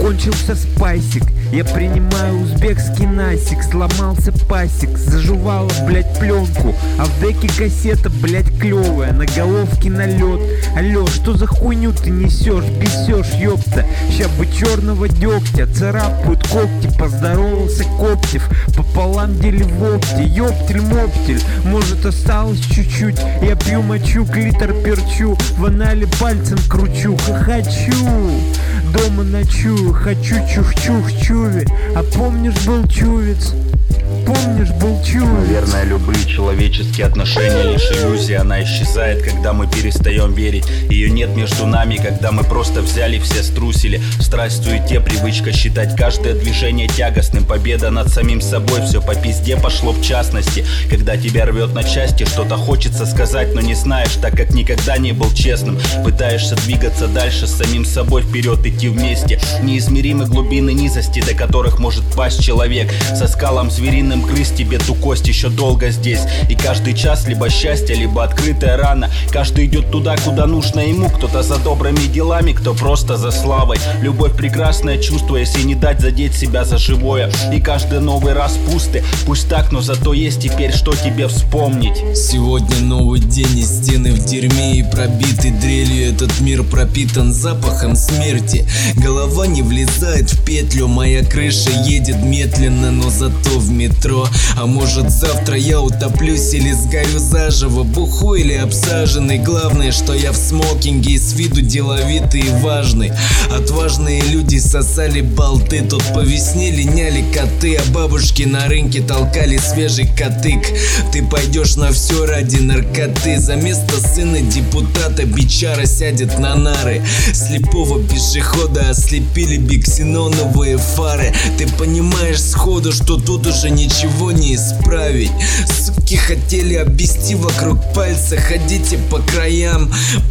кончился спайсик, я принимаю узбекский насик. Сломался пасик, зажувала, блять, пленку, а в деке кассета, блять, клевая, на головке налет. Алло, что за хуйню ты несешь, бесешь, ёпта. Ща бы черного дегтя, царапают когти. Поздоровался Коптев, пополам дели в опте. Ёптель-моптель, может осталось чуть-чуть. Я пью мочу, клитор перчу, в анале пальцем кручу. Хочу, дома ночую, хочу чух-чух-чуви. А помнишь, был чувец? Помнишь, был чувец? Наверное, любые человеческие отношения лишь иллюзия. Она исчезает, когда мы перестаем верить. Ее нет между нами, когда мы просто взяли, все струсили. Страсть в суете, привычка считать каждое движение тягостным. Победа над самим собой, все по пизде пошло в частности. Когда тебя рвет на части, что-то хочется сказать, но не знаешь, так как никогда не был честным. Пытаешься двигаться дальше, с самим собой вперед идти вместе. Неизмеримы глубины низости, до которых может пасть человек. Со скалом звериным грызть тебе ту кость еще долго здесь. И каждый час либо счастье, либо открытая рана. Каждый идет туда, куда нужно ему. Кто-то за добрыми делами, кто просто за славой. Любовь прекрасное чувство, если не дать задеть себя за живое. И каждый новый раз пусты. Пусть так, но зато есть теперь что тебе вспомнить. Сегодня новый день, и стены в дерьме и пробиты дрелью. Этот мир пропитан запахом смерти. Голова не влезает в петлю, моя крыша едет медленно, но зато в метро. А может завтра я утоплюсь или сгорю заживо, бухой или обсаженный. Главное, что я в смокинге и с виду деловитый и важный. Отважные люди сосали болты, тут по весне линяли коты, а бабушки на рынке толкали свежий котык. Ты пойдешь на все ради наркоты, за место сына депутата бичара сядет на нары. Слепого пешехода ослепили биксеноновые фары. Ты понимаешь сходу, что тут уже ничего не исправить. Суки хотели обвести вокруг пальца, ходите по краям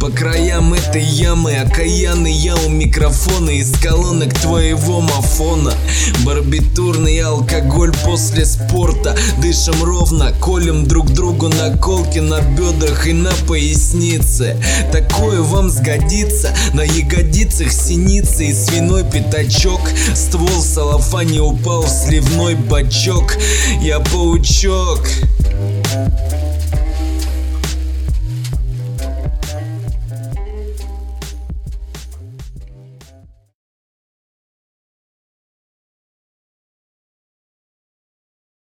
этой ямы. Окаянный я у микрофона из колонок твоего мафона. Барбитурный алкоголь после спорта. Дышим ровно, колем друг другу наколки на бедрах и на пояснице. Такое вам сгодится, на ягодицах синицы и свиной пятачок. Ствол в салофане упал в сливной бачок. Я паучок.